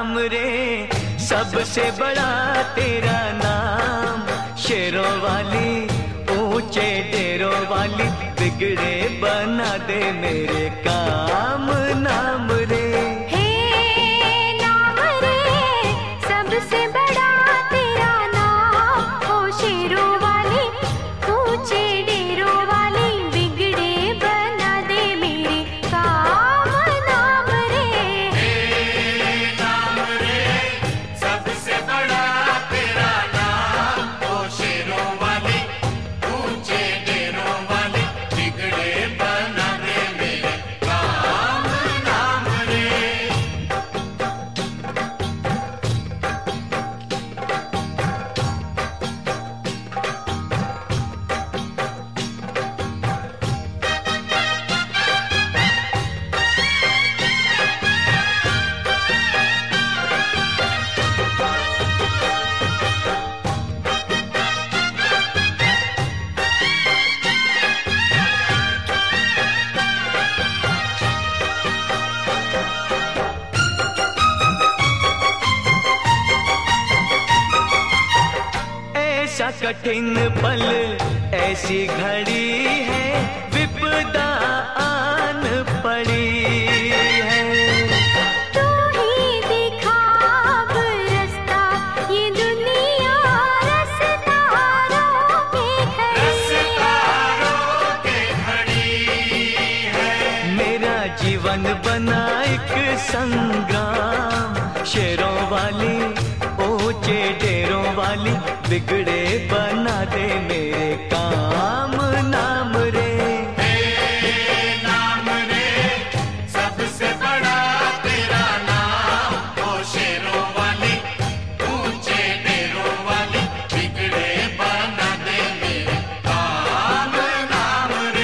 नाम रे, सबसे बड़ा तेरा नाम। शेरों वाली ऊंचे डेरों वाली, बिगड़े बना दे मेरे काम। नाम रे हे नाम रे, सबसे बड़ा तेरा नाम। ओ शेरों वाली ऊंचे डेरों वाली, बिगड़े बना दे मेरे काम। नाम रे हे नाम रे, सबसे बड़ा तेरा नाम। ओ शेरों वाली ऊंचे डेरों वाली, बिगड़े बना दे मेरे काम। नाम रे ऐसा कठिन पल, ऐसी घड़ी है, विपदा आन पड़ी है। तू ही दिखा अब रास्ता, ये दुनिया रस्तारों के खड़ी है। मेरा जीवन बना एक संग्राम। शेरों वाली ऊंचे डेरों वाली, बिगड़े बना दे मेरे काम। नाम रे नाम रे, सबसे बड़ा तेरा नाम। ओ शेरों वाली ऊंचे डेरों वाली, बिगड़े बना दे मेरे काम। नाम रे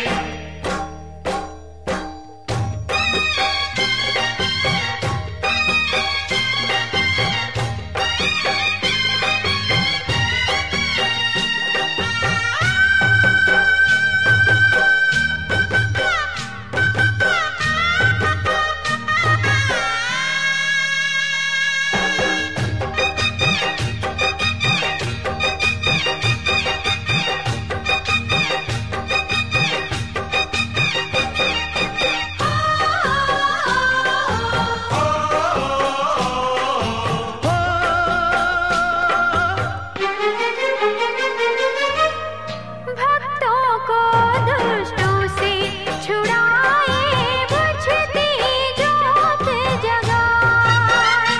भक्तों को दुष्टों से छुड़ाए, बुझती जोत जगाए।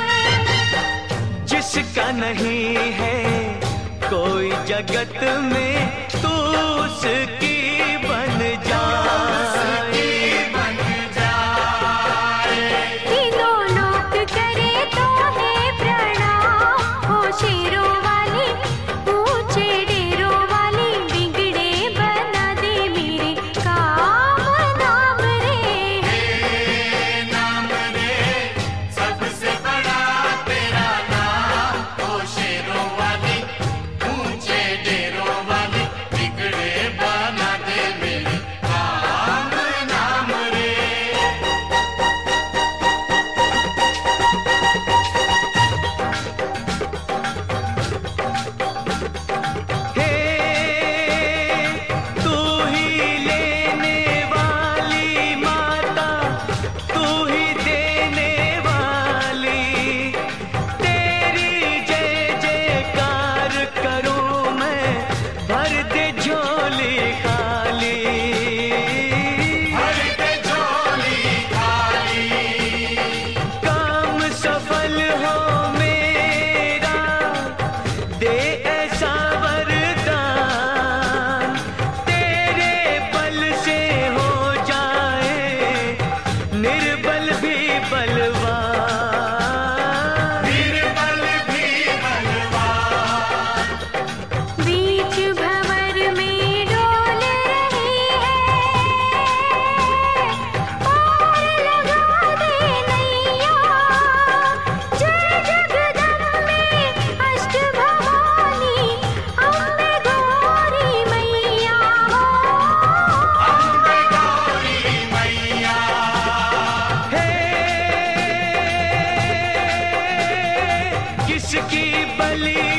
जिसका नहीं है कोई जगत में, तू उसकी बन जाए। तीनों लोक करे तो है प्रणाम। हो शेरों वाली ऊंचे डेरों वाली, बिगड़े बना दे मेरे काम। नाम रे नाम रे, सबसे बड़ा तेरा नाम। ओ शेरों वाली ऊंचे डेरों वाली, बिगड़े बना जिसकी बलि